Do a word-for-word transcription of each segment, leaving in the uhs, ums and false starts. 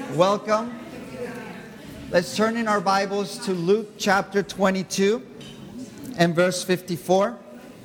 Welcome. Let's turn in our Bibles to Luke chapter twenty-two and verse fifty-four.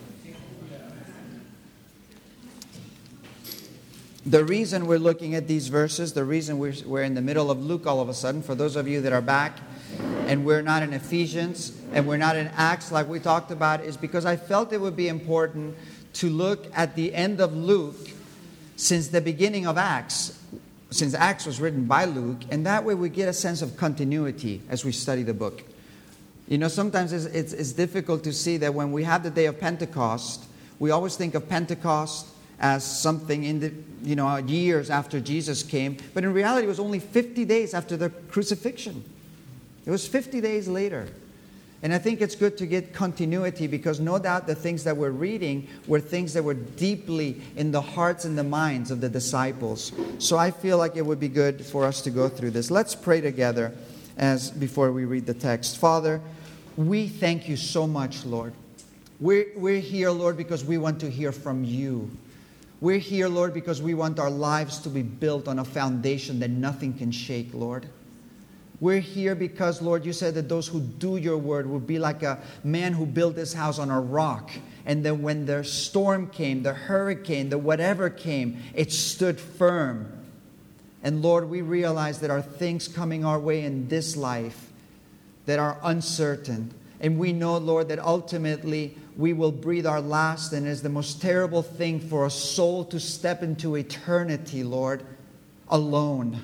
The reason we're looking at these verses, the reason we're, we're in the middle of Luke all of a sudden, for those of you that are back and we're not in Ephesians and we're not in Acts like we talked about, is because I felt it would be important to look at the end of Luke since the beginning of Acts, since Acts was written by Luke, and that way we get a sense of continuity as we study the book. You know, sometimes it's, it's, it's difficult to see that when we have the day of Pentecost, we always think of Pentecost as something in the, you know, years after Jesus came, but in reality it was only fifty days after the crucifixion. It was fifty days later. And I think it's good to get continuity because no doubt the things that we're reading were things that were deeply in the hearts and the minds of the disciples. So I feel like it would be good for us to go through this. Let's pray together as before we read the text. Father, we thank you so much, Lord. We're, we're here, Lord, because we want to hear from you. We're here, Lord, because we want our lives to be built on a foundation that nothing can shake, Lord. We're here because, Lord, you said that those who do your word will be like a man who built his house on a rock. And then when the storm came, the hurricane, the whatever came, it stood firm. And Lord, we realize that there are things coming our way in this life that are uncertain. And we know, Lord, that ultimately we will breathe our last. And it's the most terrible thing for a soul to step into eternity, Lord, alone.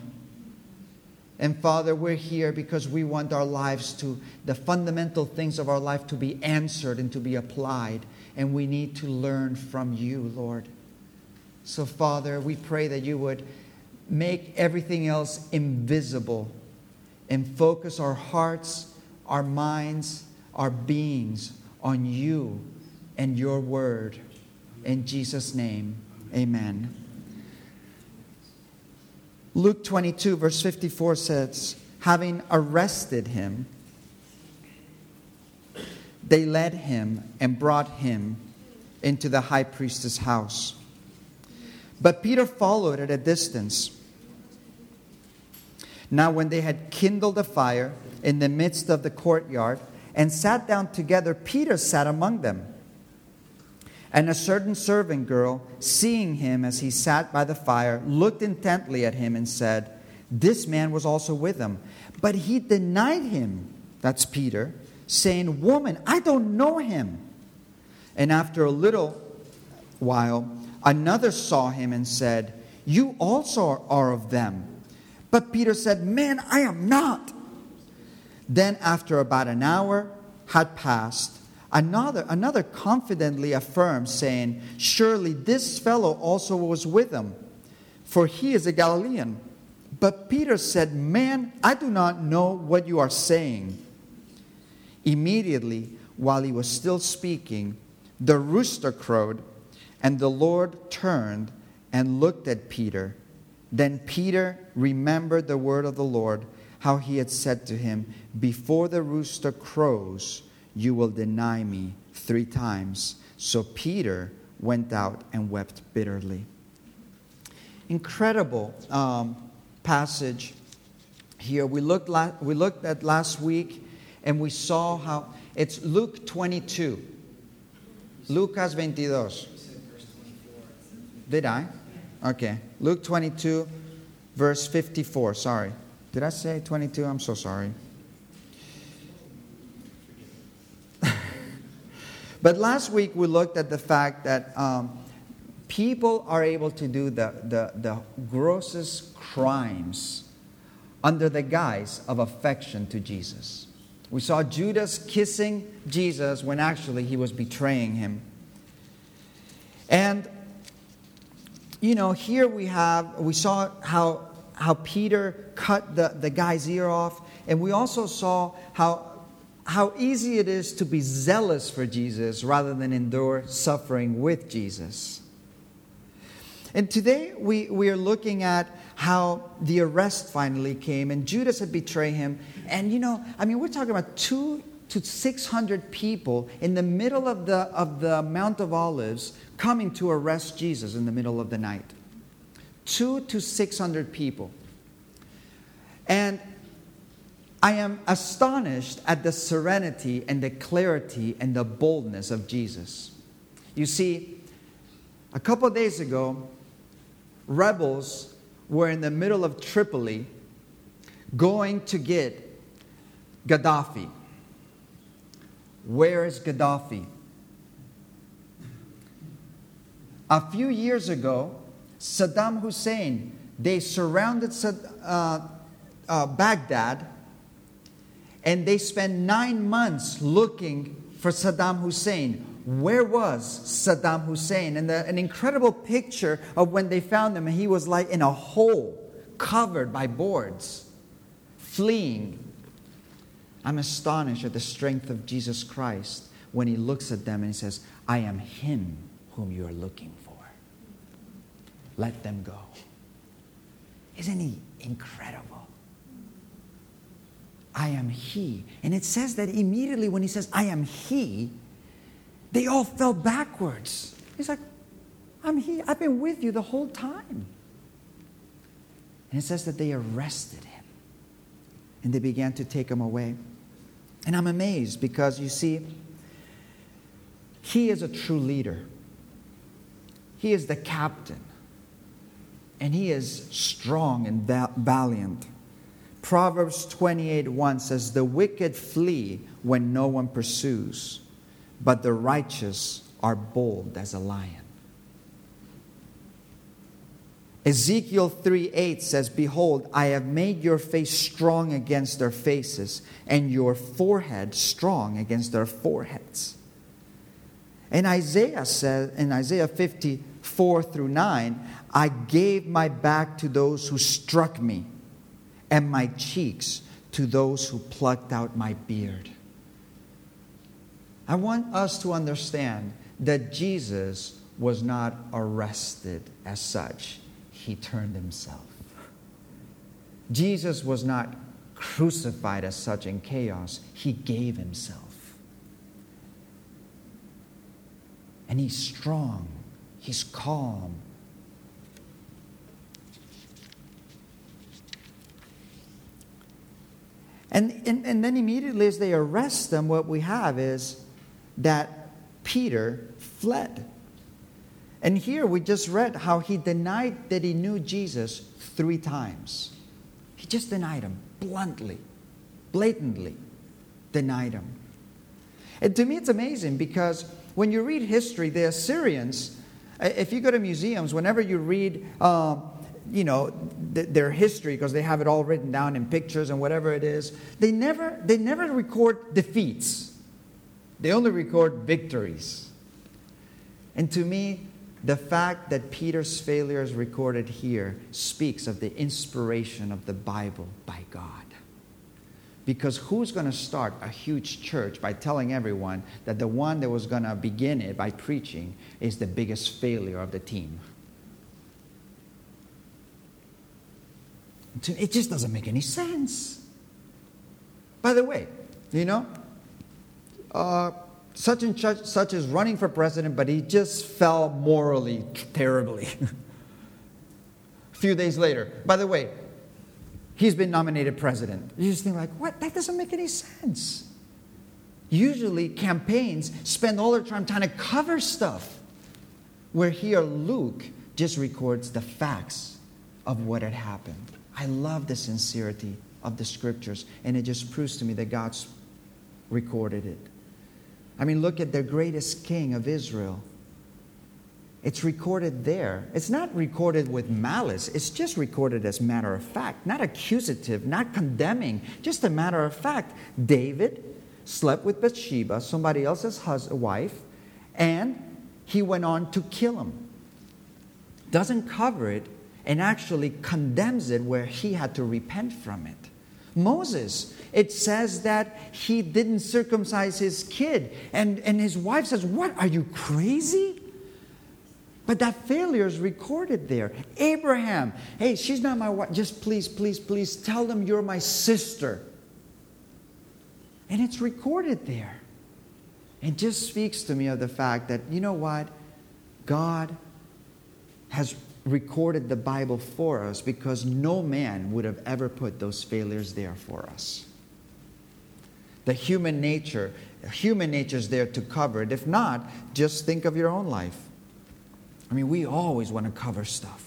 And Father, we're here because we want our lives to, the fundamental things of our life to be answered and to be applied. And we need to learn from you, Lord. So Father, we pray that you would make everything else invisible and focus our hearts, our minds, our beings on you and your word. In Jesus' name, amen. Luke twenty-two, verse fifty-four says, having arrested him, they led him and brought him into the high priest's house. But Peter followed at a distance. Now when they had kindled a fire in the midst of the courtyard and sat down together, Peter sat among them. And a certain servant girl, seeing him as he sat by the fire, looked intently at him and said, this man was also with him. But he denied him, that's Peter, saying, woman, I don't know him. And after a little while, another saw him and said, you also are of them. But Peter said, man, I am not. Then after about an hour had passed, Another, another confidently affirmed, saying, surely this fellow also was with him, for he is a Galilean. But Peter said, man, I do not know what you are saying. Immediately, while he was still speaking, the rooster crowed, and the Lord turned and looked at Peter. Then Peter remembered the word of the Lord, how he had said to him, before the rooster crows, you will deny me three times. So Peter went out and wept bitterly. Incredible um, passage here. We looked, la- we looked at last week and we saw how it's Luke twenty-two. Lucas veintidós. Did I? Okay. Luke twenty-two, verse fifty-four. Sorry. Did I say twenty-two? I'm so sorry. But last week we looked at the fact that um, people are able to do the, the, the grossest crimes under the guise of affection to Jesus. We saw Judas kissing Jesus when actually he was betraying him. And, you know, here we have, we saw how, how Peter cut the, the guy's ear off. And we also saw how How easy it is to be zealous for Jesus rather than endure suffering with Jesus. And today we, we are looking at how the arrest finally came and Judas had betrayed him. And you know, I mean, we're talking about two to six hundred people in the middle of the, of the Mount of Olives coming to arrest Jesus in the middle of the night. Two to six hundred people. And I am astonished at the serenity and the clarity and the boldness of Jesus. You see, a couple of days ago, rebels were in the middle of Tripoli going to get Gaddafi. Where is Gaddafi? A few years ago, Saddam Hussein, they surrounded uh, uh, Baghdad, and they spent nine months looking for Saddam Hussein. Where was Saddam Hussein? And the, an incredible picture of when they found him, he was like in a hole, covered by boards, fleeing. I'm astonished at the strength of Jesus Christ when he looks at them and he says, I am him whom you are looking for. Let them go. Isn't he incredible? I am he. And it says that immediately when he says, I am he, they all fell backwards. He's like, I'm he. I've been with you the whole time. And it says that they arrested him. And they began to take him away. And I'm amazed because, you see, he is a true leader. He is the captain. And he is strong and valiant. Proverbs twenty-eight one says, the wicked flee when no one pursues, but the righteous are bold as a lion. Ezekiel three eight says, behold, I have made your face strong against their faces, and your forehead strong against their foreheads. And Isaiah says, in Isaiah fifty-four through nine, I gave my back to those who struck me, and my cheeks to those who plucked out my beard. I want us to understand that Jesus was not arrested as such. He turned himself. Jesus was not crucified as such in chaos. He gave himself. And he's strong. He's calm. And, and, and then immediately as they arrest them, what we have is that Peter fled. And here we just read how he denied that he knew Jesus three times. He just denied him bluntly, blatantly denied him. And to me it's amazing because when you read history, the Assyrians, if you go to museums, whenever you read um, you know, th- their history, because they have it all written down in pictures and whatever it is, they never, they never record defeats. They only record victories. And to me, the fact that Peter's failure is recorded here speaks of the inspiration of the Bible by God. Because who's going to start a huge church by telling everyone that the one that was going to begin it by preaching is the biggest failure of the team? It just doesn't make any sense. By the way, you know, uh, such and such, such is running for president, but he just fell morally terribly. A few days later, by the way, he's been nominated president. You just think like, what? That doesn't make any sense. Usually campaigns spend all their time trying to cover stuff, where here Luke just records the facts of what had happened. I love the sincerity of the scriptures, and it just proves to me that God's recorded it. I mean, look at the greatest king of Israel. It's recorded there. It's not recorded with malice. It's just recorded as matter of fact, not accusative, not condemning, just a matter of fact. David slept with Bathsheba, somebody else's hus- wife, and he went on to kill him. Doesn't cover it, and actually condemns it where he had to repent from it. Moses, it says that he didn't circumcise his kid. And, and his wife says, what, are you crazy? But that failure is recorded there. Abraham, hey, she's not my wife. Just please, please, please tell them you're my sister. And it's recorded there. It just speaks to me of the fact that, you know what? God has recorded the Bible for us because no man would have ever put those failures there for us. The human nature, human nature is there to cover it. If not, just think of your own life. I mean, we always want to cover stuff.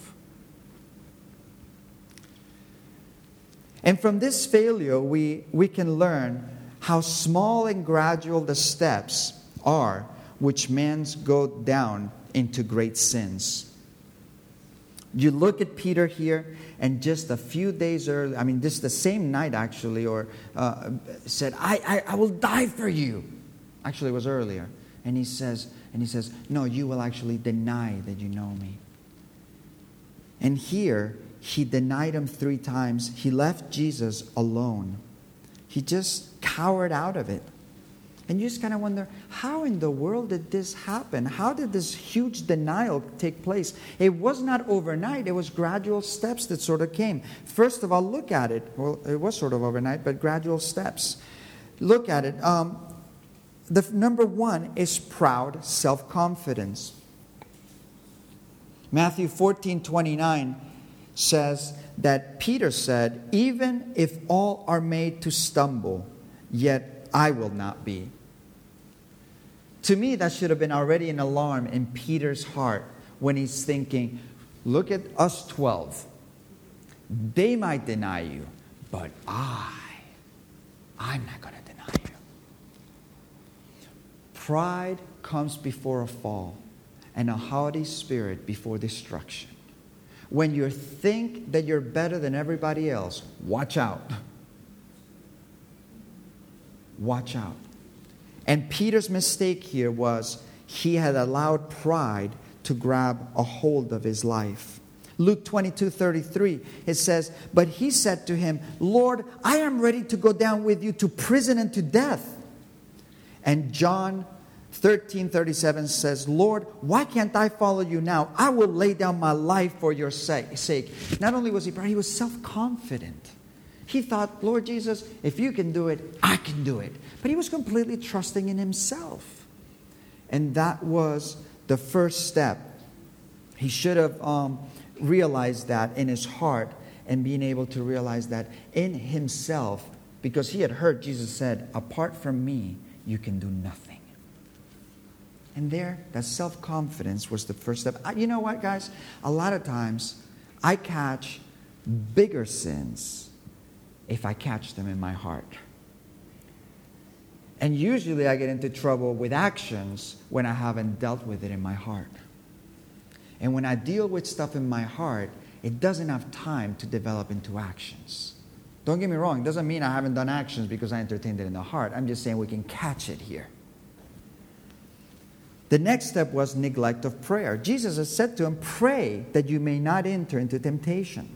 And from this failure, we, we can learn how small and gradual the steps are which men go down into great sins. You look at Peter here, and just a few days earlier, I mean, just the same night actually, or uh, said, I, I, I will die for you. Actually, it was earlier. And he says, and he says, no, you will actually deny that you know me. And here, he denied him three times. He left Jesus alone. He just cowered out of it. And you just kind of wonder, how in the world did this happen? How did this huge denial take place? It was not overnight. It was gradual steps that sort of came. First of all, look at it. Well, it was sort of overnight, but gradual steps. Look at it. Um, the number one is proud self-confidence. Matthew fourteen twenty-nine says that Peter said, even if all are made to stumble, yet I will not be. To me, that should have been already an alarm in Peter's heart when he's thinking, look at us twelve. They might deny you, but I, I'm not going to deny you. Pride comes before a fall, and a haughty spirit before destruction. When you think that you're better than everybody else, watch out. Watch out. And Peter's mistake here was he had allowed pride to grab a hold of his life. Luke twenty-two thirty-three, it says, but he said to him, Lord, I am ready to go down with you to prison and to death. And John thirteen thirty-seven says, Lord, why can't I follow you now? I will lay down my life for your sake. Not only was he proud, he was self-confident. He thought, Lord Jesus, if you can do it, I can do it. But he was completely trusting in himself. And that was the first step. He should have um, realized that in his heart and being able to realize that in himself, because he had heard Jesus said, apart from me, you can do nothing. And there, that self-confidence was the first step. You know what, guys? A lot of times, I catch bigger sins if I catch them in my heart. And usually I get into trouble with actions when I haven't dealt with it in my heart. And when I deal with stuff in my heart, it doesn't have time to develop into actions. Don't get me wrong. It doesn't mean I haven't done actions because I entertained it in the heart. I'm just saying we can catch it here. The next step was neglect of prayer. Jesus has said to him, pray that you may not enter into temptation.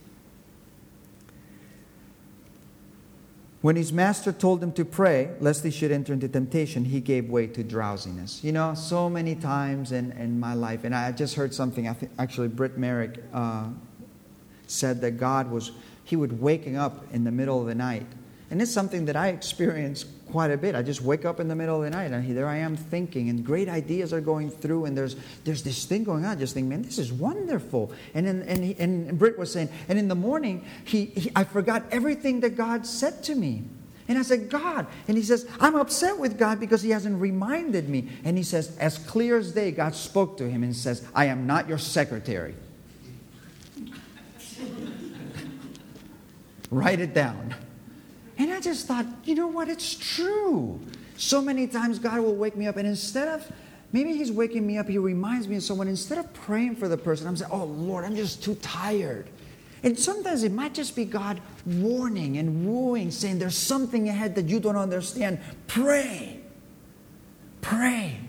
When his master told him to pray, lest he should enter into temptation, he gave way to drowsiness. You know, so many times in, in my life, and I just heard something, I think actually Britt Merrick uh, said that God was, he would waking up in the middle of the night. And it's something that I experience quite a bit. I just wake up in the middle of the night and there I am thinking, and great ideas are going through, and there's there's this thing going on. I just think, man, this is wonderful. And in, and, he, and Britt was saying, and in the morning, he, he I forgot everything that God said to me. And I said, God. And he says, I'm upset with God because he hasn't reminded me. And he says, as clear as day, God spoke to him and says, I am not your secretary. Write it down. And I just thought, you know what? It's true. So many times God will wake me up, and instead of, maybe he's waking me up, he reminds me of someone. Instead of praying for the person, I'm saying, oh, Lord, I'm just too tired. And sometimes it might just be God warning and wooing, saying there's something ahead that you don't understand. Pray. Pray.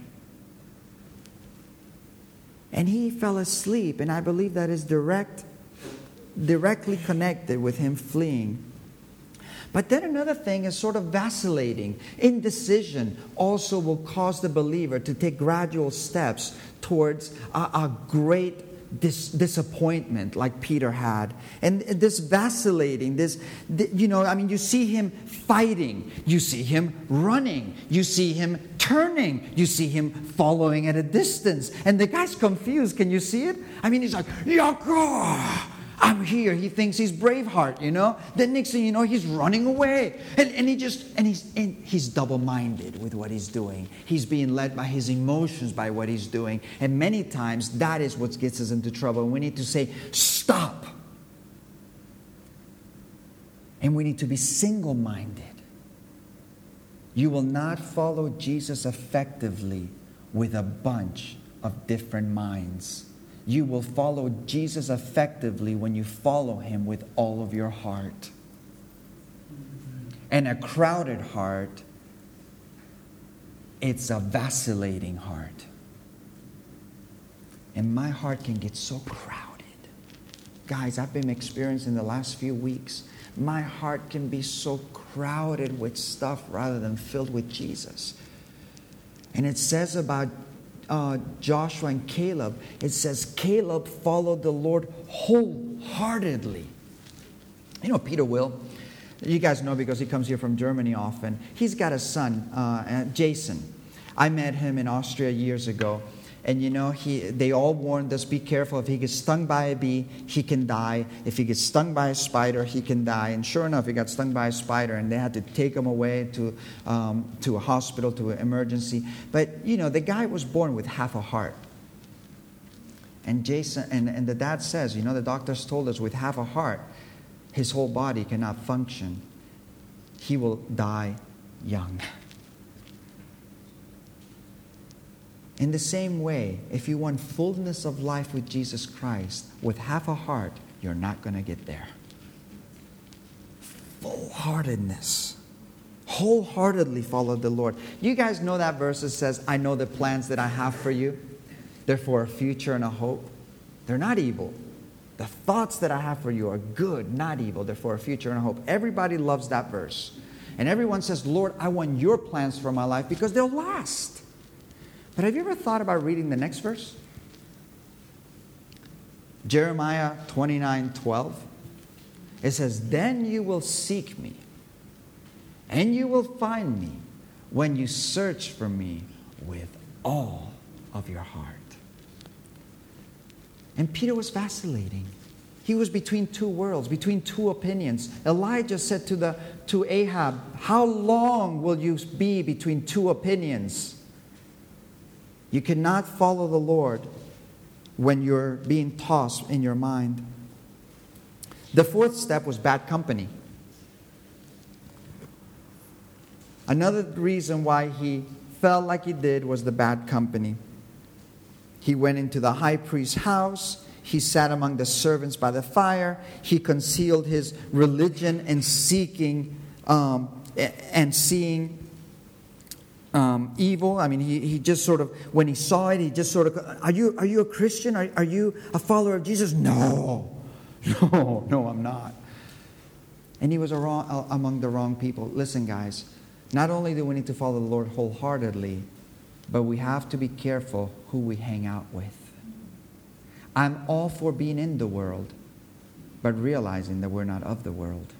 And he fell asleep, and I believe that is direct, directly connected with him fleeing. But then another thing is sort of vacillating. Indecision also will cause the believer to take gradual steps towards a, a great dis- disappointment like Peter had. And this vacillating, this, you know, I mean, you see him fighting. You see him running. You see him turning. You see him following at a distance. And the guy's confused. Can you see it? I mean, he's like, Yaakov! I'm here. He thinks he's Braveheart, you know. Then next thing you know, he's running away. And, and he just, and he's, and he's double-minded with what he's doing. He's being led by his emotions, by what he's doing. And many times, that is what gets us into trouble. We need to say, stop. And we need to be single-minded. You will not follow Jesus effectively with a bunch of different minds. You will follow Jesus effectively when you follow him with all of your heart. And a crowded heart, it's a vacillating heart. And my heart can get so crowded. Guys, I've been experiencing the last few weeks, my heart can be so crowded with stuff rather than filled with Jesus. And it says about Uh, Joshua and Caleb, it says Caleb followed the Lord wholeheartedly. You know, Peter Will, you guys know because he comes here from Germany often. He's got a son, uh, Jason. I met him in Austria years ago. And you know, he they all warned us, be careful. If he gets stung by a bee, he can die. If he gets stung by a spider, he can die. And sure enough, he got stung by a spider, and they had to take him away to um, to a hospital, to an emergency. But you know, the guy was born with half a heart. And Jason and, and the dad says, you know, the doctors told us with half a heart, his whole body cannot function. He will die young. In the same way, if you want fullness of life with Jesus Christ, with half a heart, you're not going to get there. Full-heartedness. Wholeheartedly follow the Lord. You guys know that verse that says, I know the plans that I have for you. They're for a future and a hope. They're not evil. The thoughts that I have for you are good, not evil. They're for a future and a hope. Everybody loves that verse. And everyone says, Lord, I want your plans for my life because they'll last. But have you ever thought about reading the next verse? Jeremiah twenty-nine twelve. It says, then you will seek me, and you will find me when you search for me with all of your heart. And Peter was vacillating. He was between two worlds, between two opinions. Elijah said to, the, to Ahab, how long will you be between two opinions? You cannot follow the Lord when you're being tossed in your mind. The fourth step was bad company. Another reason why he felt like he did was the bad company. He went into the high priest's house. He sat among the servants by the fire. He concealed his religion and seeking um, and seeing Um, evil. I mean, he, he just sort of, when he saw it, he just sort of, are you are you a Christian? Are, are you a follower of Jesus? No, no, no, I'm not. And he was a wrong, uh, among the wrong people. Listen, guys, not only do we need to follow the Lord wholeheartedly, but we have to be careful who we hang out with. I'm all for being in the world, but realizing that we're not of the world.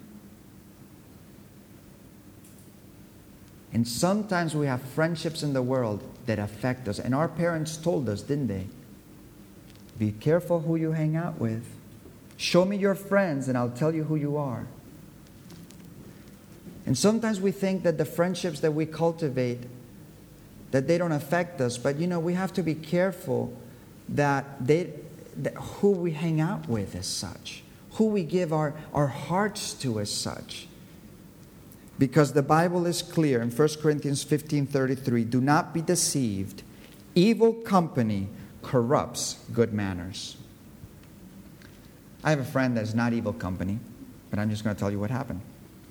And sometimes we have friendships in the world that affect us. And our parents told us, didn't they? Be careful who you hang out with. Show me your friends and I'll tell you who you are. And sometimes we think that the friendships that we cultivate, that they don't affect us. But, you know, we have to be careful that, they, that who we hang out with as such. Who we give our, our hearts to as such. Because the Bible is clear in First Corinthians fifteen thirty-three, do not be deceived. Evil company corrupts good manners. I have a friend that's not evil company, but I'm just going to tell you what happened.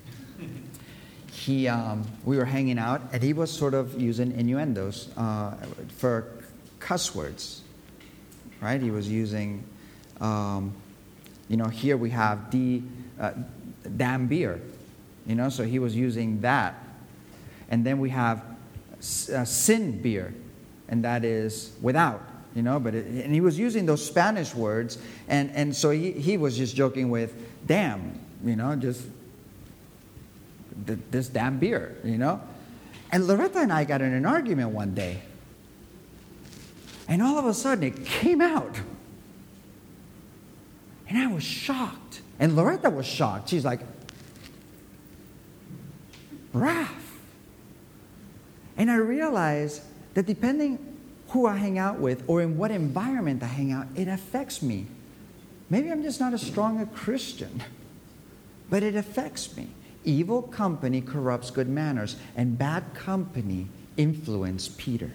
He, um, we were hanging out, and he was sort of using innuendos uh, for cuss words, right? He was using, um, you know, here we have the uh, damn beer. You know, so he was using that. And then we have uh, sin beer, and that is without you know, but it, and he was using those Spanish words, and, and so he, he was just joking with, damn, you know, just th- this damn beer, you know. And Loretta and I got in an argument one day, and all of a sudden it came out. And I was shocked. And Loretta was shocked. She's like, wrath. And I realized that depending who I hang out with or in what environment I hang out, it affects me. Maybe I'm just not as strong a Christian, but it affects me. Evil company corrupts good manners, and bad company influenced Peter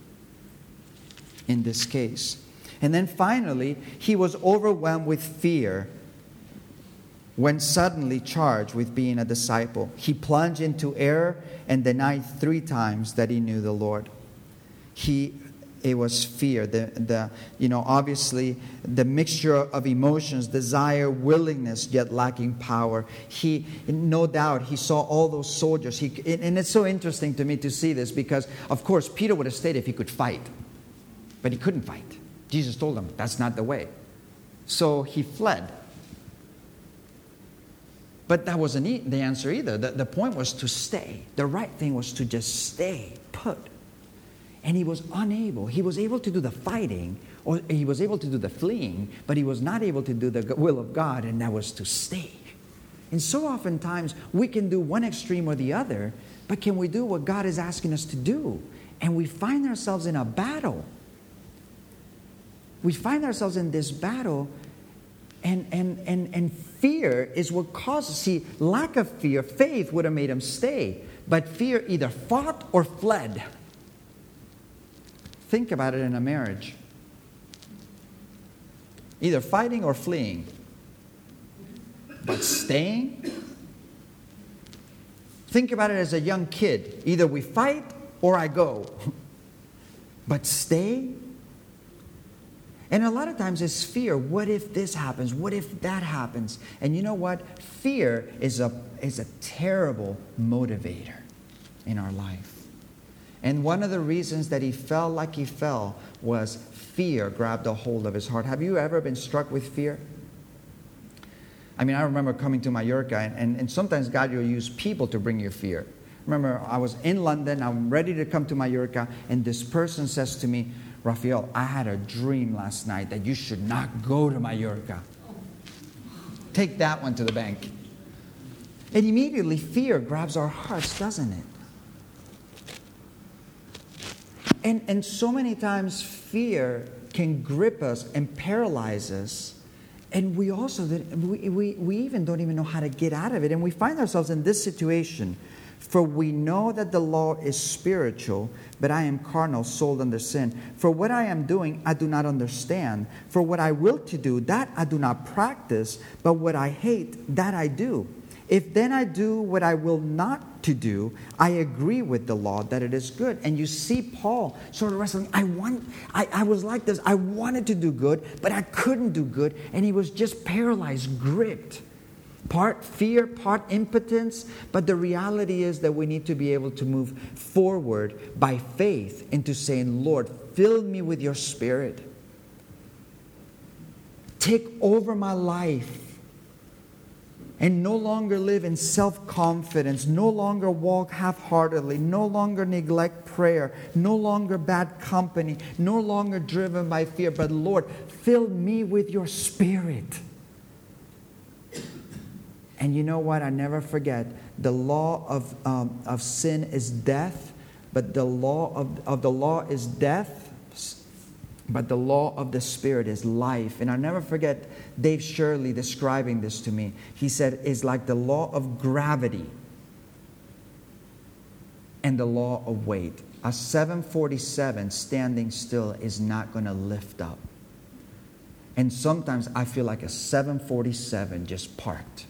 in this case. And then finally, he was overwhelmed with fear when suddenly charged with being a disciple. He plunged into error and denied three times that he knew the Lord. He, it was fear. The, the, you know, obviously, the mixture of emotions, desire, willingness, yet lacking power. He, no doubt, he saw all those soldiers. He, and it's so interesting to me to see this because, of course, Peter would have stayed if he could fight. But he couldn't fight. Jesus told him, that's not the way. So he fled. But that wasn't e- the answer either. The, the point was to stay. The right thing was to just stay put. And he was unable. He was able to do the fighting, or he was able to do the fleeing, but he was not able to do the will of God, and that was to stay. And so oftentimes, we can do one extreme or the other, but can we do what God is asking us to do? And we find ourselves in a battle. We find ourselves in this battle, and, and, and, and fear is what causes, see, lack of fear, faith would have made him stay, but fear either fought or fled. Think about it in a marriage. Either fighting or fleeing. But staying? Think about it as a young kid. Either we fight or I go. But stay? And a lot of times it's fear. What if this happens? What if that happens? And you know what? Fear is a, is a terrible motivator in our life. And one of the reasons that he fell like he fell was fear grabbed a hold of his heart. Have you ever been struck with fear? I mean, I remember coming to Mallorca, and, and, and sometimes God will use people to bring you fear. Remember, I was in London, I'm ready to come to Mallorca, and this person says to me, Rafael, I had a dream last night that you should not go to Mallorca. Take that one to the bank. And immediately fear grabs our hearts, doesn't it? And, and so many times fear can grip us and paralyze us. And we also, we, we, we even don't even know how to get out of it. And we find ourselves in this situation. For we know that the law is spiritual, but I am carnal, sold under sin. For what I am doing, I do not understand. For what I will to do, that I do not practice, but what I hate, that I do. If then I do what I will not to do, I agree with the law that it is good. And you see Paul sort of wrestling. I want, I, I was like this. I wanted to do good, but I couldn't do good. And he was just paralyzed, gripped. Part fear, part impotence. But the reality is that we need to be able to move forward by faith into saying, Lord, fill me with your Spirit. Take over my life. And no longer live in self-confidence, no longer walk half-heartedly, no longer neglect prayer, no longer bad company, no longer driven by fear. But Lord, fill me with your Spirit. And you know what? I never forget. The law of, um, of sin is death, but the law of, of the law is death. But the law of the Spirit is life. And I'll never forget Dave Shirley describing this to me. He said, it's like the law of gravity and the law of weight. A seven forty-seven standing still is not going to lift up. And sometimes I feel like a seven forty-seven just parked.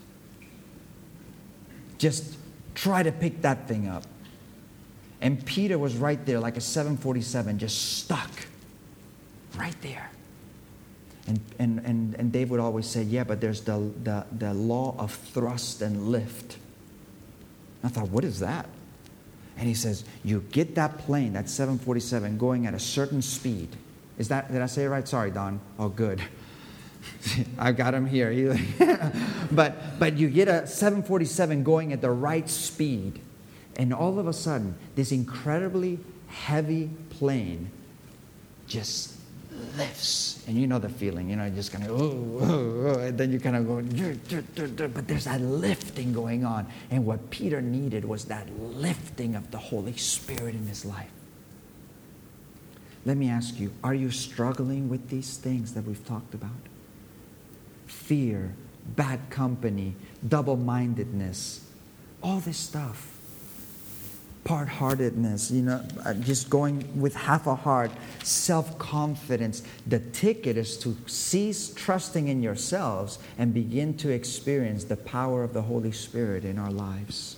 Just try to pick that thing up. And Peter was right there like a seven forty-seven, just stuck. Right there. And, and, and, and Dave would always say, yeah, but there's the, the, the law of thrust and lift. I thought, what is that? And he says, you get that plane, that seven forty-seven, going at a certain speed, Is that, did I say it right? Sorry, Don. Oh, good. I got him here. but but you get a seven forty-seven going at the right speed, and all of a sudden, this incredibly heavy plane just lifts. And you know the feeling, you know, just kind of, oh, oh, oh, and then you kind of go, dur, dur, dur, dur, but there's that lifting going on. And what Peter needed was that lifting of the Holy Spirit in his life. Let me ask you, are you struggling with these things that we've talked about? Fear, bad company, double-mindedness, all this stuff. Part-heartedness, you know, just going with half a heart, self-confidence. The ticket is to cease trusting in yourselves and begin to experience the power of the Holy Spirit in our lives.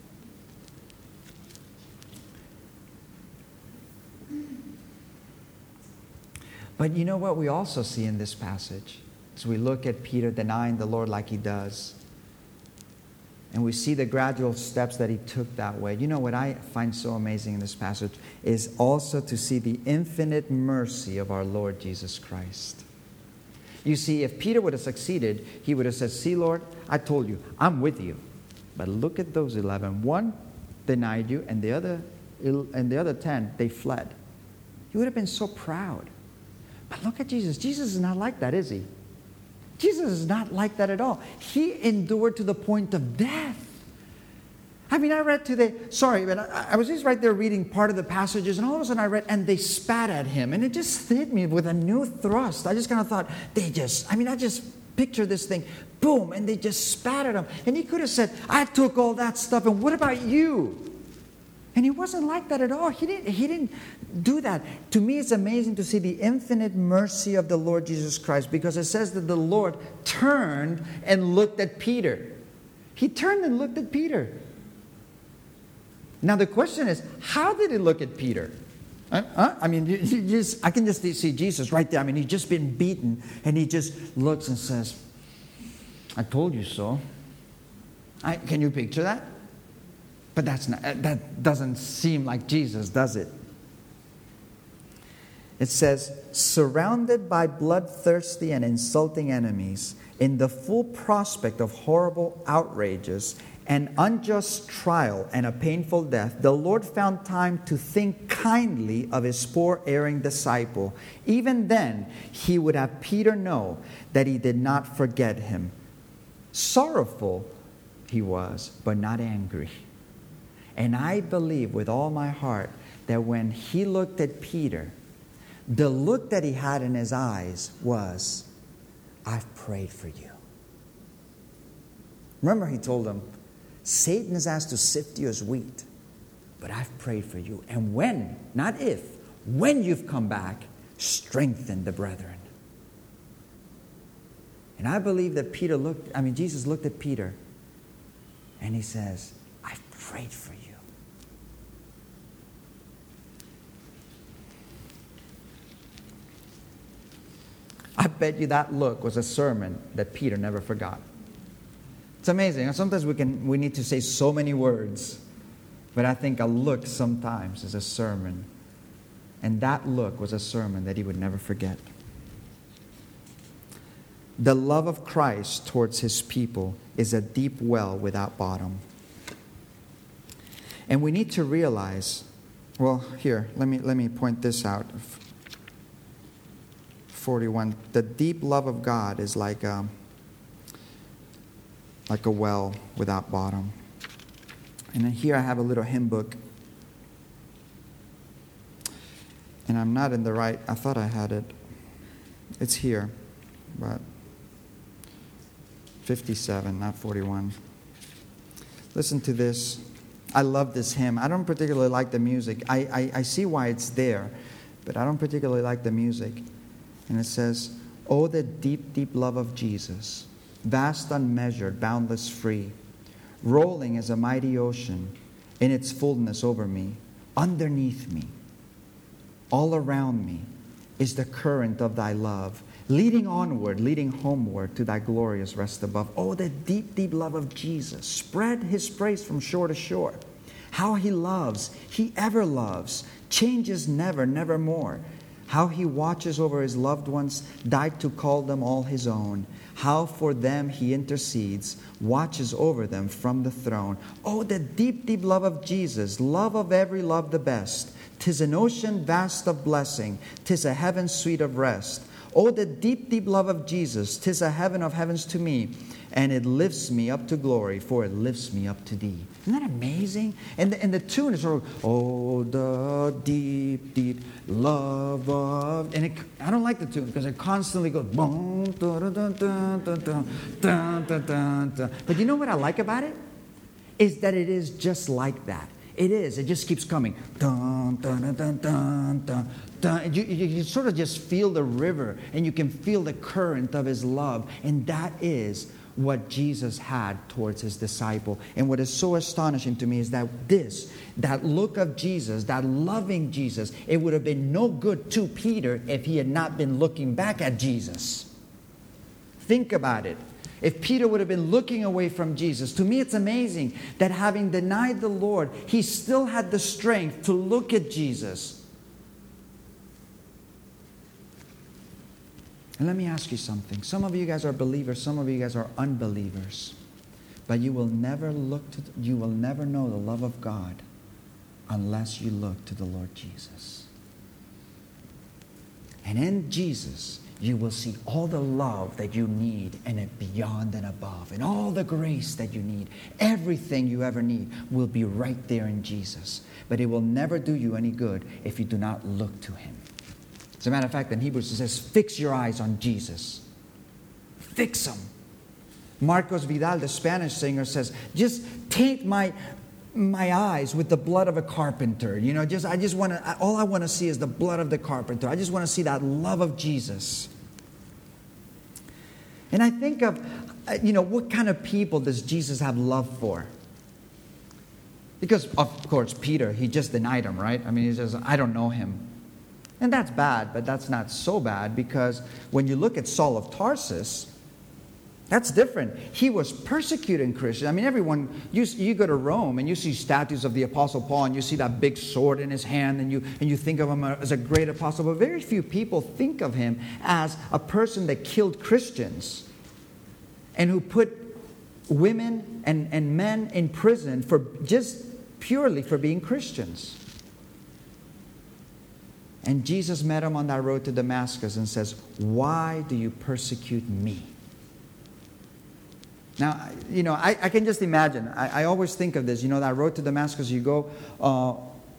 But you know what we also see in this passage? As we look at Peter denying the Lord like he does, and we see the gradual steps that he took that way. You know what I find so amazing in this passage is also to see the infinite mercy of our Lord Jesus Christ. You see, if Peter would have succeeded, he would have said, see, Lord, I told you, I'm with you. But look at those eleven. One denied you, and the other, and the other ten, they fled. He would have been so proud. But look at Jesus. Jesus is not like that, is he? Jesus is not like that at all. He endured to the point of death. I mean, I read today, sorry, but I, I was just right there reading part of the passages, and all of a sudden I read, and they spat at him. And it just hit me with a new thrust. I just kind of thought, they just, I mean, I just picture this thing, boom, and they just spat at him. And he could have said, I took all that stuff, and what about you? And he wasn't like that at all. He didn't, he didn't do that. To me, it's amazing to see the infinite mercy of the Lord Jesus Christ, because it says that the Lord turned and looked at Peter. He turned and looked at Peter. Now the question is, how did he look at Peter? Huh? I mean, you, you just, I can just see Jesus right there. I mean, he's just been beaten, and he just looks and says, I told you so. I, can you picture that? But that's not, that doesn't seem like Jesus, does it? It says, surrounded by bloodthirsty and insulting enemies, in the full prospect of horrible outrages, an unjust trial, and a painful death, the Lord found time to think kindly of his poor erring disciple. Even then, he would have Peter know that he did not forget him. Sorrowful he was, but not angry. And I believe with all my heart that when he looked at Peter, the look that he had in his eyes was, I've prayed for you. Remember, he told him, Satan is asked to sift you as wheat, but I've prayed for you. And when, not if, when you've come back, strengthen the brethren. And I believe that Peter looked, I mean, Jesus looked at Peter and he says, I've prayed for you. I bet you that look was a sermon that Peter never forgot. It's amazing. Sometimes we can we need to say so many words, but I think a look sometimes is a sermon. And that look was a sermon that he would never forget. The love of Christ towards his people is a deep well without bottom. And we need to realize, well, here, let me let me point this out. forty-one, the deep love of God is like a, like a well without bottom. And then here I have a little hymn book. And I'm not in the right, I thought I had it. It's here, but fifty-seven, not forty-one. Listen to this. I love this hymn. I don't particularly like the music. I, I, I see why it's there, but I don't particularly like the music. And it says, oh, the deep, deep love of Jesus, vast, unmeasured, boundless, free, rolling as a mighty ocean in its fullness over me, underneath me, all around me is the current of thy love, leading onward, leading homeward to thy glorious rest above. Oh, the deep, deep love of Jesus, spread his praise from shore to shore. How he loves, he ever loves, changes never, nevermore. how He watches over His loved ones, died to call them all His own, how for them He intercedes, watches over them from the throne. Oh, the deep, deep love of Jesus, love of every love the best. 'Tis an ocean vast of blessing, 'tis a heaven sweet of rest. Oh, the deep, deep love of Jesus, 'tis a heaven of heavens to me, and it lifts me up to glory, for it lifts me up to Thee. Isn't that amazing? And the, and the tune is sort of, oh, the deep, deep love of... And it, I don't like the tune because it constantly goes... Boom, dun, dun, dun, dun, dun, dun, dun, dun, dun. But you know what I like about it? Is that it is just like that. It is. It just keeps coming. Dun, dun, dun, dun, dun, dun, dun. And you, you, you sort of just feel the river, and you can feel the current of His love. And that is what Jesus had towards His disciple. And what is so astonishing to me is that this, that look of Jesus, that loving Jesus, it would have been no good to Peter if he had not been looking back at Jesus. Think about it. If Peter would have been looking away from Jesus, to me it's amazing that having denied the Lord, he still had the strength to look at Jesus. And let me ask you something. Some of you guys are believers, some of you guys are unbelievers. But you will never look to, you will never know the love of God unless you look to the Lord Jesus. And in Jesus, you will see all the love that you need and it beyond and above. And all the grace that you need. Everything you ever need will be right there in Jesus. But it will never do you any good if you do not look to Him. As a matter of fact, in Hebrews it says, fix your eyes on Jesus. Fix them. Marcos Vidal, the Spanish singer, says, just taint my... my eyes with the blood of a carpenter. You know, just I just want to, all I want to see is the blood of the carpenter. I just want to see that love of Jesus. And I think of, you know, what kind of people does Jesus have love for? Because, of course, Peter, he just denied Him, right? I mean, he says, I don't know Him. And that's bad, but that's not so bad, because when you look at Saul of Tarsus, that's different. He was persecuting Christians. I mean, everyone, you, you go to Rome and you see statues of the Apostle Paul and you see that big sword in his hand and you, and you think of him as a great apostle. But very few people think of him as a person that killed Christians and who put women and, and men in prison for just purely for being Christians. And Jesus met him on that road to Damascus and says, why do you persecute me? Now, you know, I, I can just imagine. I, I always think of this. You know, that road to Damascus, you go uh,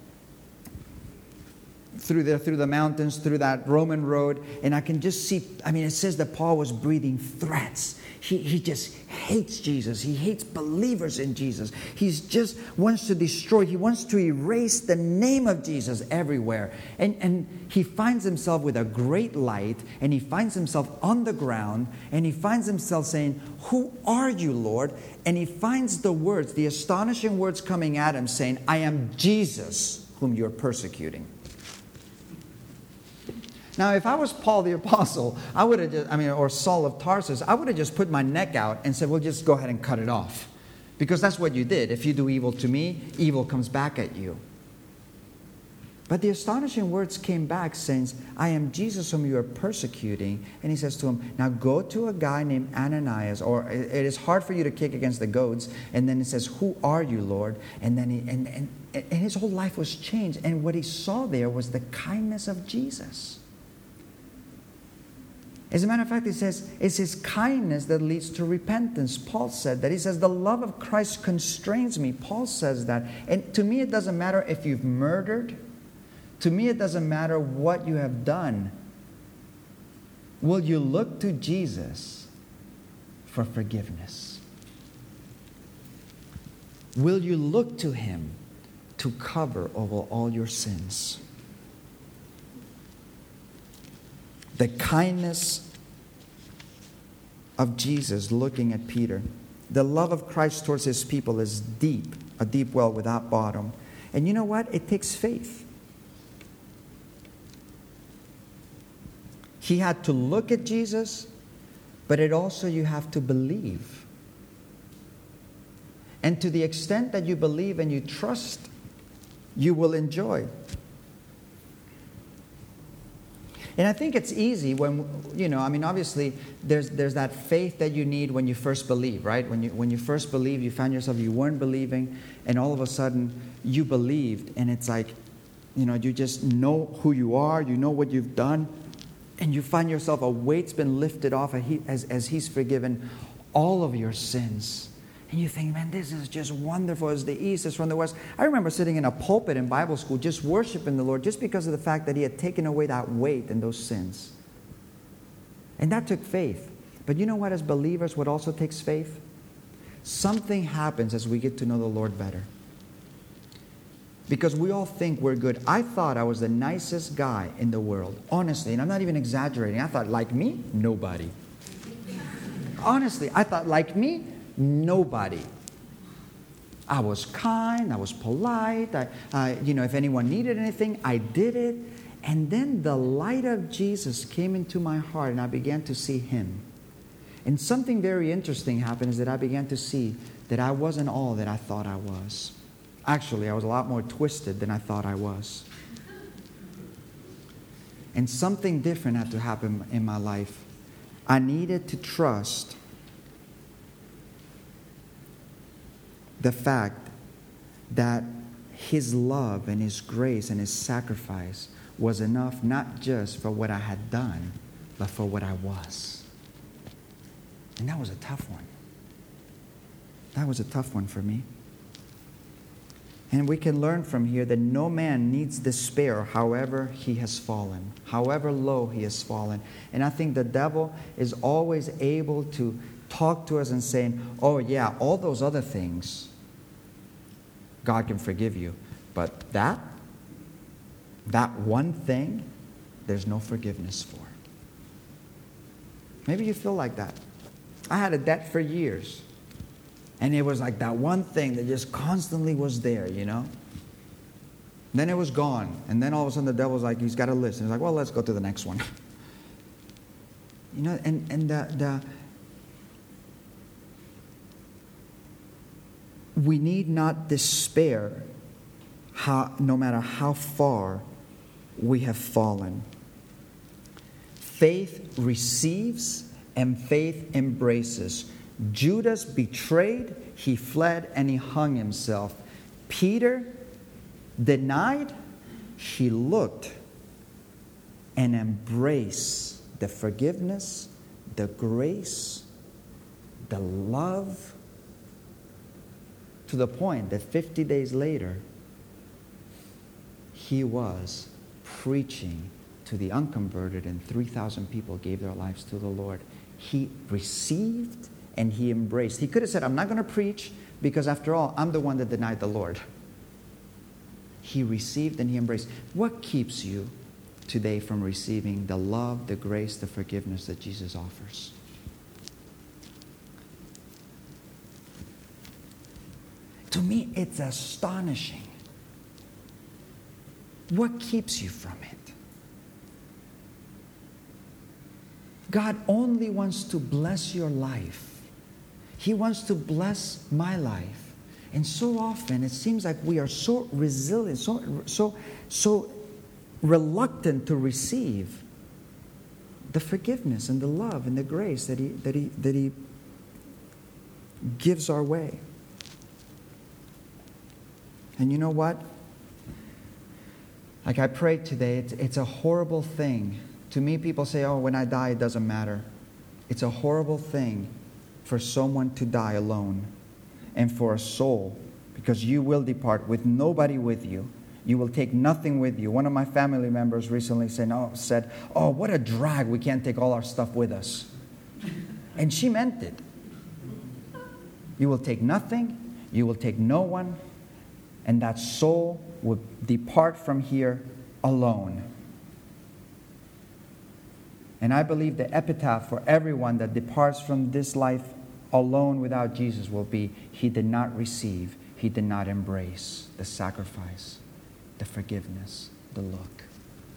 through there, through the mountains, through that Roman road, and I can just see, I mean, it says that Paul was breathing threats. He, he just hates Jesus. He hates believers in Jesus. He just wants to destroy. He wants to erase the name of Jesus everywhere. And, and he finds himself with a great light, and he finds himself on the ground, and he finds himself saying, who are you, Lord? And he finds the words, the astonishing words coming at him saying, I am Jesus whom you're persecuting. Now, if I was Paul the Apostle, I would have just, I mean, or Saul of Tarsus, I would have just put my neck out and said, well, just go ahead and cut it off. Because that's what you did. If you do evil to me, evil comes back at you. But the astonishing words came back saying, I am Jesus whom you are persecuting. And he says to him, now go to a guy named Ananias, or it is hard for you to kick against the goats. And then he says, who are you, Lord? And then he, and, and, and his whole life was changed. And what he saw there was the kindness of Jesus. As a matter of fact, it says, it's His kindness that leads to repentance. Paul said that. He says, the love of Christ constrains me. Paul says that. And to me, it doesn't matter if you've murdered. To me, it doesn't matter what you have done. Will you look to Jesus for forgiveness? Will you look to Him to cover over all your sins? The kindness of Jesus looking at Peter. The love of Christ towards His people is deep, a deep well without bottom. And you know what? It takes faith. He had to look at Jesus, but it also you have to believe. And to the extent that you believe and you trust, you will enjoy. And I think it's easy when, you know, I mean, obviously, there's there's that faith that you need when you first believe, right? When you when you first believe, you found yourself, you weren't believing, and all of a sudden, you believed, and it's like, you know, you just know who you are, you know what you've done, and you find yourself, a weight's been lifted off as, as He's forgiven all of your sins. And you think, man, this is just wonderful as the east is from the west. I remember sitting in a pulpit in Bible school just worshiping the Lord just because of the fact that He had taken away that weight and those sins. And that took faith. But you know what, as believers, what also takes faith? Something happens as we get to know the Lord better. Because we all think we're good. I thought I was the nicest guy in the world. Honestly, and I'm not even exaggerating. I thought, like me, nobody. Honestly, I thought, like me, nobody. I was kind, I was polite, I, uh, you know, if anyone needed anything, I did it. And then the light of Jesus came into my heart and I began to see Him. And something very interesting happened is that I began to see that I wasn't all that I thought I was. Actually, I was a lot more twisted than I thought I was. And something different had to happen in my life. I needed to trust the fact that His love and His grace and His sacrifice was enough not just for what I had done, but for what I was. And that was a tough one. That was a tough one for me. And we can learn from here that no man needs despair however he has fallen, however low he has fallen. And I think the devil is always able to talk to us and saying, oh yeah, all those other things, God can forgive you. But that, that one thing, there's no forgiveness for. Maybe you feel like that. I had a debt for years. And it was like that one thing that just constantly was there, you know. Then it was gone. And then all of a sudden the devil's like, he's got a list. And he's like, well, let's go to the next one. You know, and, and the, the we need not despair how, no matter how far we have fallen. Faith receives and faith embraces. Judas betrayed, he fled, and he hung himself. Peter denied, he looked and embraced the forgiveness, the grace, the love, to the point that fifty days later, he was preaching to the unconverted, and three thousand people gave their lives to the Lord. He received and he embraced. He could have said, I'm not going to preach because after all, I'm the one that denied the Lord. He received and he embraced. What keeps you today from receiving the love, the grace, the forgiveness that Jesus offers? To me, it's astonishing. What keeps you from it? God only wants to bless your life. He wants to bless my life. And so often it seems like we are so resilient, so so so reluctant to receive the forgiveness and the love and the grace that he that he that he gives our way. And you know what? Like I prayed today, it's, it's a horrible thing. To me, people say, oh, when I die, it doesn't matter. It's a horrible thing for someone to die alone and for a soul, because you will depart with nobody with you. You will take nothing with you. One of my family members recently said, oh, said, oh, what a drag. We can't take all our stuff with us. And she meant it. You will take nothing. You will take no one. And that soul will depart from here alone. And I believe the epitaph for everyone that departs from this life alone without Jesus will be, he did not receive, he did not embrace the sacrifice, the forgiveness, the look.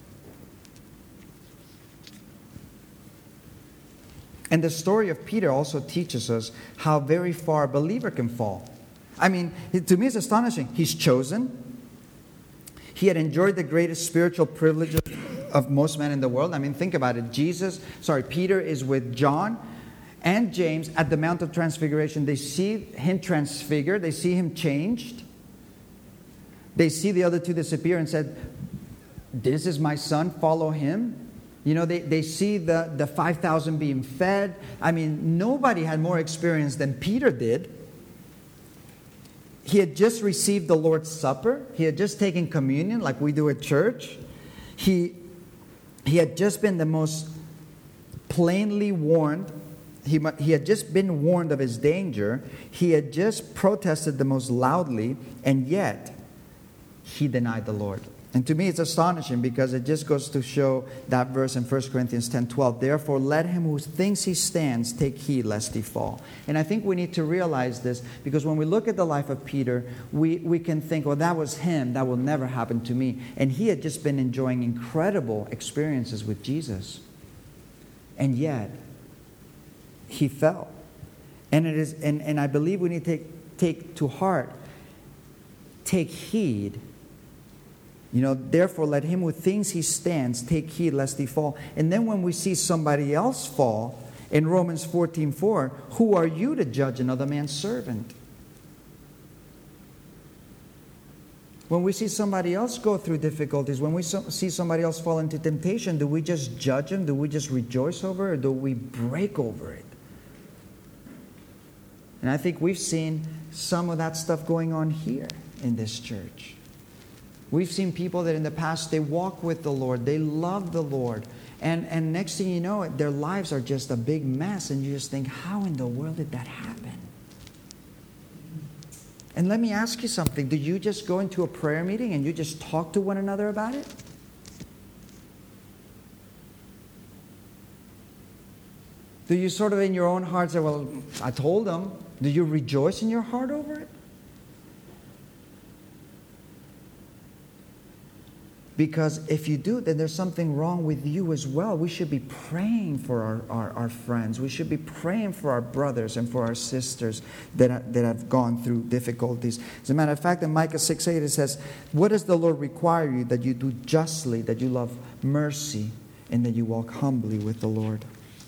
And the story of Peter also teaches us how very far a believer can fall. I mean, to me it's astonishing. He's chosen. He had enjoyed the greatest spiritual privileges of most men in the world. I mean, think about it. Jesus, sorry, Peter is with John and James at the Mount of Transfiguration. They see him transfigured. They see him changed. They see the other two disappear and said, this is my son, follow him. You know, they, they see the, the five thousand being fed. I mean, nobody had more experience than Peter did. He had just received the Lord's Supper. He had just taken communion like we do at church. He, he had just been the most plainly warned. He, he had just been warned of his danger. He had just protested the most loudly, and yet he denied the Lord. And to me, it's astonishing because it just goes to show that verse in First Corinthians ten twelve. Therefore, let him who thinks he stands take heed lest he fall. And I think we need to realize this because when we look at the life of Peter, we, we can think, well, that was him. That will never happen to me. And he had just been enjoying incredible experiences with Jesus. And yet, he fell. And it is, and, and I believe we need to take, take to heart, take heed. You know, therefore, let him who thinks he stands take heed lest he fall. And then when we see somebody else fall, in Romans fourteen four, who are you to judge another man's servant? When we see somebody else go through difficulties, when we so, see somebody else fall into temptation, do we just judge them? Do we just rejoice over it? Or do we break over it? And I think we've seen some of that stuff going on here in this church. We've seen people that in the past, they walk with the Lord. They love the Lord. And, and next thing you know, their lives are just a big mess. And you just think, how in the world did that happen? And let me ask you something. Do you just go into a prayer meeting and you just talk to one another about it? Do you sort of in your own heart say, well, I told them. Do you rejoice in your heart over it? Because if you do, then there's something wrong with you as well. We should be praying for our, our, our friends. We should be praying for our brothers and for our sisters that, are, that have gone through difficulties. As a matter of fact, in Micah six eight, it says, what does the Lord require you? That you do justly, that you love mercy, and that you walk humbly with the Lord.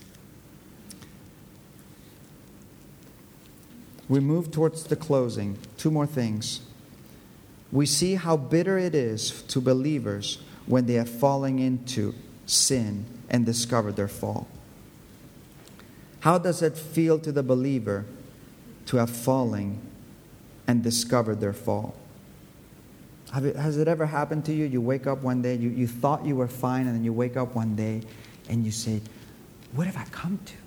We move towards the closing. Two more things. We see how bitter it is to believers when they are falling into sin and discover their fall. How does it feel to the believer to have fallen and discovered their fall? Have it, has it ever happened to you? You wake up one day, you, you thought you were fine, and then you wake up one day and you say, what have I come to?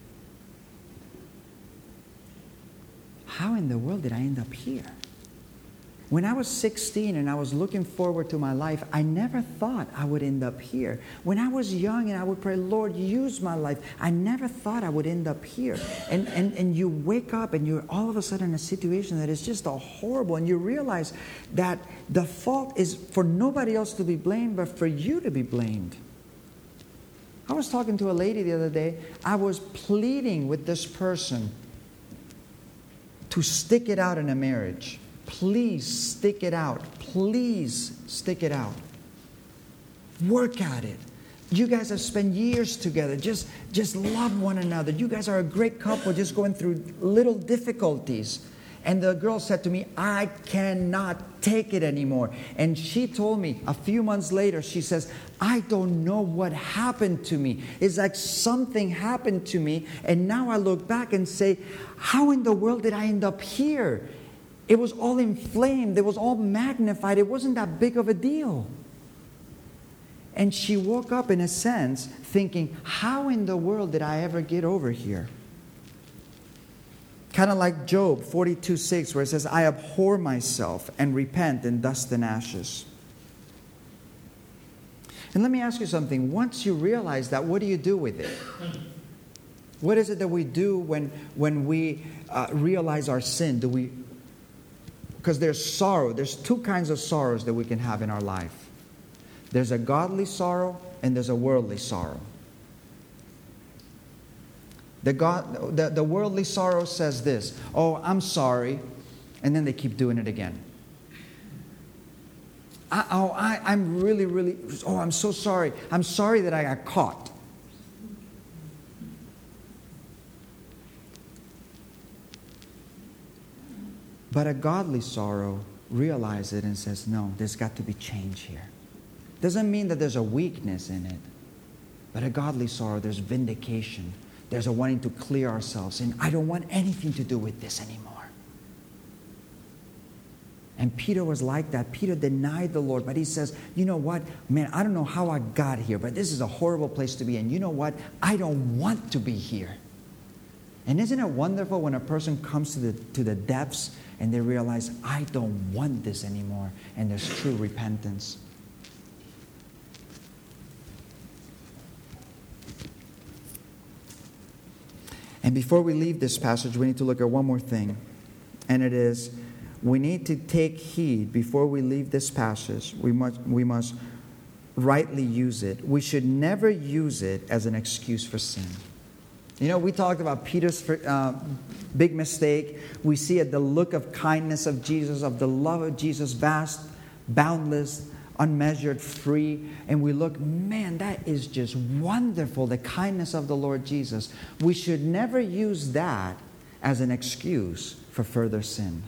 How in the world did I end up here? When I was sixteen and I was looking forward to my life, I never thought I would end up here. When I was young and I would pray, Lord, use my life, I never thought I would end up here. And, and, and you wake up and you're all of a sudden in a situation that is just a horrible, and you realize that the fault is for nobody else to be blamed, but for you to be blamed. I was talking to a lady the other day. I was pleading with this person to stick it out in a marriage. Please stick it out. Please stick it out. Work at it. You guys have spent years together. Just, just love one another. You guys are a great couple just going through little difficulties. And the girl said to me, I cannot take it anymore. And she told me a few months later, she says, I don't know what happened to me. It's like something happened to me. And now I look back and say, how in the world did I end up here? It was all inflamed. It was all magnified. It wasn't that big of a deal. And she woke up, in a sense, thinking, how in the world did I ever get over here? Kind of like Job forty-two six, where it says, I abhor myself and repent in dust and ashes. And let me ask you something. Once you realize that, what do you do with it? What is it that we do when, when we uh, realize our sin? Do we... Because there's sorrow. There's two kinds of sorrows that we can have in our life. There's a godly sorrow and there's a worldly sorrow. The, God, the, the worldly sorrow says this, oh, I'm sorry, and then they keep doing it again. I, oh, I, I'm really, really, oh, I'm so sorry. I'm sorry that I got caught. But a godly sorrow realizes it and says, no, there's got to be change here. Doesn't mean that there's a weakness in it. But a godly sorrow, there's vindication. There's a wanting to clear ourselves. And I don't want anything to do with this anymore. And Peter was like that. Peter denied the Lord. But he says, you know what? Man, I don't know how I got here. But this is a horrible place to be. And you know what? I don't want to be here. And isn't it wonderful when a person comes to the, to the depths and they realize, I don't want this anymore. And there's true repentance. And before we leave this passage, we need to look at one more thing. And it is, we need to take heed before we leave this passage. We must, we must rightly use it. We should never use it as an excuse for sin. You know, we talked about Peter's uh, big mistake. We see it, the look of kindness of Jesus, of the love of Jesus, vast, boundless, unmeasured, free. And we look, man, that is just wonderful, the kindness of the Lord Jesus. We should never use that as an excuse for further sin.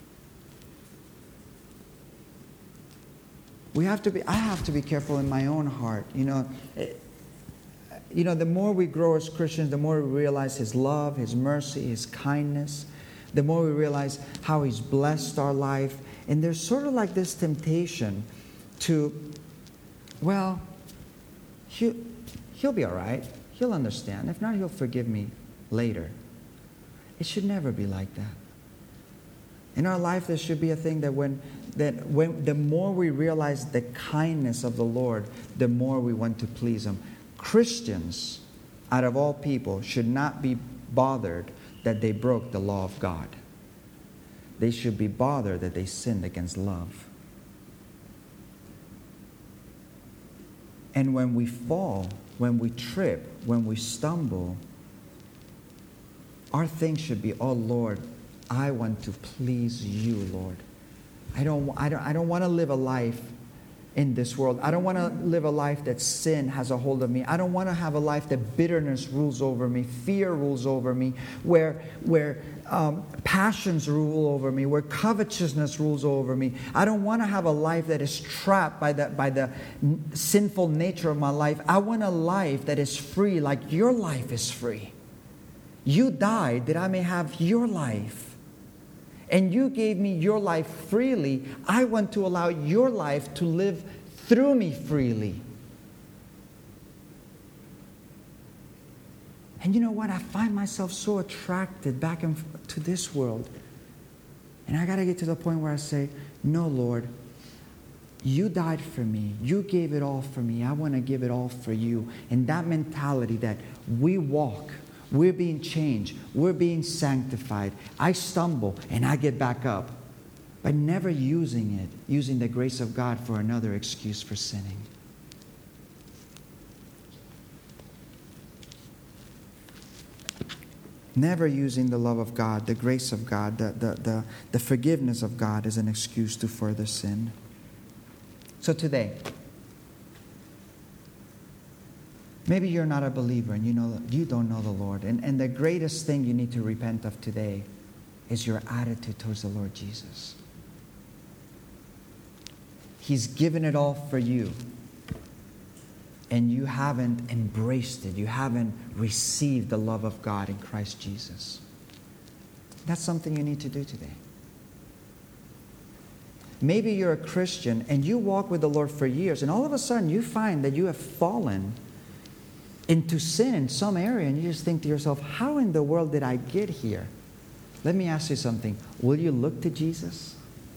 We have to be, I have to be careful in my own heart. You know, it, You know, the more we grow as Christians, the more we realize His love, His mercy, His kindness. The more we realize how He's blessed our life. And there's sort of like this temptation to, well, he'll, he'll be all right. He'll understand. If not, He'll forgive me later. It should never be like that. In our life, there should be a thing that when, that when the more we realize the kindness of the Lord, the more we want to please Him. Christians, out of all people, should not be bothered that they broke the law of God. They should be bothered that they sinned against love. And when we fall, when we trip, when we stumble, our thing should be, oh Lord, I want to please You, Lord. I don't, I don't, I don't want to live a life in this world. I don't want to live a life that sin has a hold of me. I don't want to have a life that bitterness rules over me, fear rules over me, where, where um, passions rule over me, where covetousness rules over me. I don't want to have a life that is trapped by the, by the sinful nature of my life. I want a life that is free, like Your life is free. You died that I may have Your life. And You gave me Your life freely. I want to allow Your life to live through me freely. And you know what? I find myself so attracted back to this world. And I got to get to the point where I say, no, Lord, You died for me. You gave it all for me. I want to give it all for You. And that mentality that we walk, we're being changed. We're being sanctified. I stumble and I get back up. But never using it, using the grace of God for another excuse for sinning. Never using the love of God, the grace of God, the, the, the, the forgiveness of God as an excuse to further sin. So today, maybe you're not a believer and you know you don't know the Lord. And, and the greatest thing you need to repent of today is your attitude towards the Lord Jesus. He's given it all for you. And you haven't embraced it. You haven't received the love of God in Christ Jesus. That's something you need to do today. Maybe you're a Christian and you walk with the Lord for years and all of a sudden you find that you have fallen into sin in some area, and you just think to yourself, how in the world did I get here? Let me ask you something. Will you look to Jesus?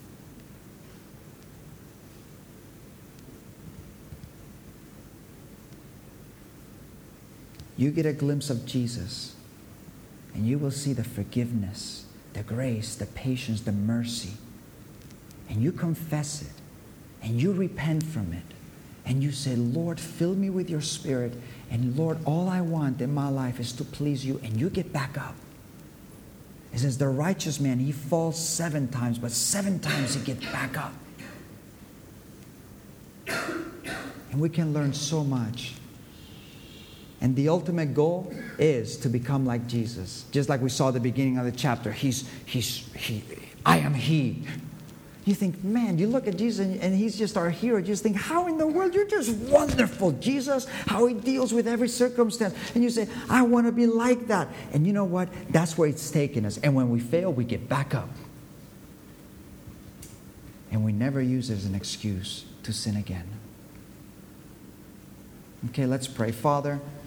You get a glimpse of Jesus, and you will see the forgiveness, the grace, the patience, the mercy. And you confess it, and you repent from it. And you say, Lord, fill me with Your Spirit. And Lord, all I want in my life is to please You. And you get back up. It says the righteous man, he falls seven times, but seven times he gets back up. And we can learn so much. And the ultimate goal is to become like Jesus. Just like we saw at the beginning of the chapter. He's, he's, he, I am He. You think, man, you look at Jesus and, and He's just our hero. You just think, how in the world? You're just wonderful, Jesus. How He deals with every circumstance. And you say, I want to be like that. And you know what? That's where it's taken us. And when we fail, we get back up. And we never use it as an excuse to sin again. Okay, let's pray. Father,